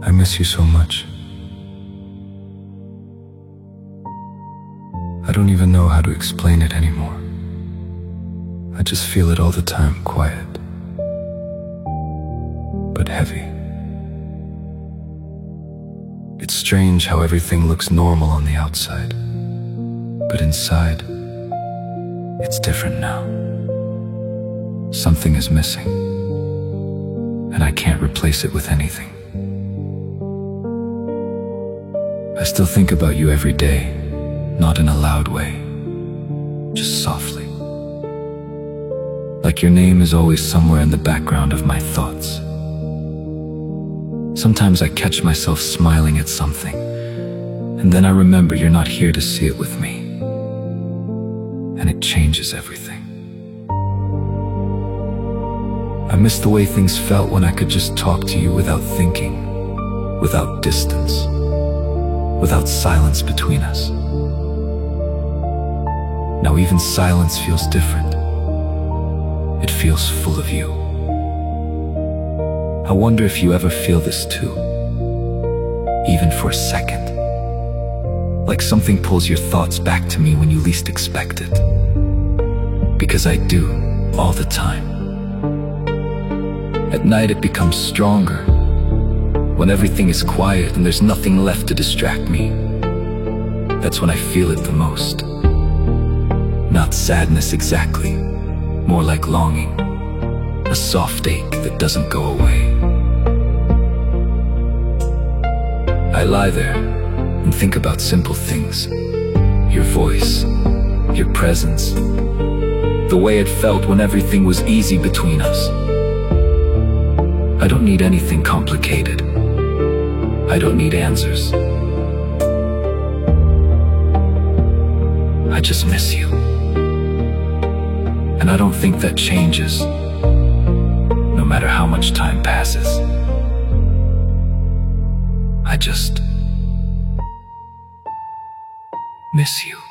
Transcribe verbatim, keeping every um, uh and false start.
I miss you so much. I don't even know how to explain it anymore. I just feel it all the time, quiet, but heavy. It's strange how everything looks normal on the outside, but inside, it's different now. Something is missing, and I can't replace it with anything. I still think about you every day, not in a loud way, just softly. Like your name is always somewhere in the background of my thoughts. Sometimes I catch myself smiling at something, and then I remember you're not here to see it with me. And it changes everything. I miss the way things felt when I could just talk to you without thinking, without distance, without silence between us. Now even silence feels different. It feels full of you. I wonder if you ever feel this too, even for a second. Like something pulls your thoughts back to me when you least expect it. Because I do, all the time. At night it becomes stronger, when everything is quiet and there's nothing left to distract me. That's when I feel it the most. Not sadness exactly, more like longing, a soft ache that doesn't go away. I lie there and think about simple things. Your voice, your presence, the way it felt when everything was easy between us. I don't need anything complicated. I don't need answers. I just miss you. And I don't think that changes, no matter how much time passes. I just miss you.